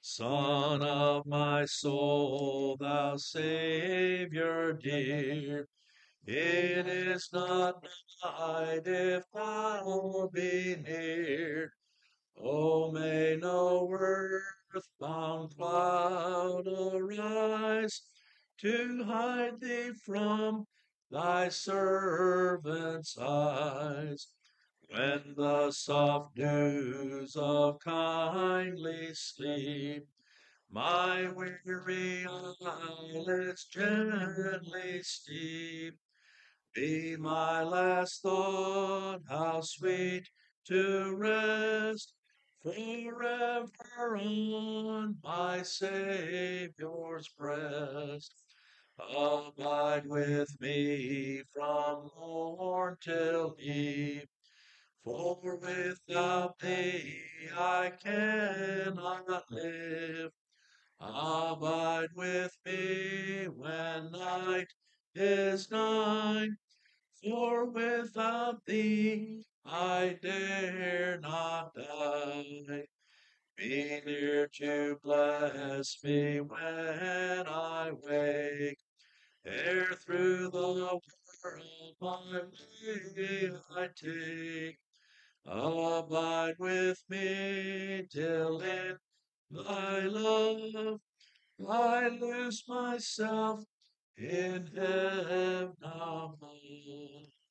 Son of my soul, thou Savior dear, it is not night if thou be near. Oh, may no earthbound cloud arise to hide thee from thy servant's eyes. When the soft dews of kindly sleep my weary eyelids gently steep, be my last thought, how sweet to rest forever on my Saviour's breast. Abide with me from morn till eve, for without thee I cannot live. Abide with me when night is nigh, for without thee I dare not die. Be near to bless me when I wake, ere through the world my way I take. Abide with me till in thy love I lose myself in heaven above.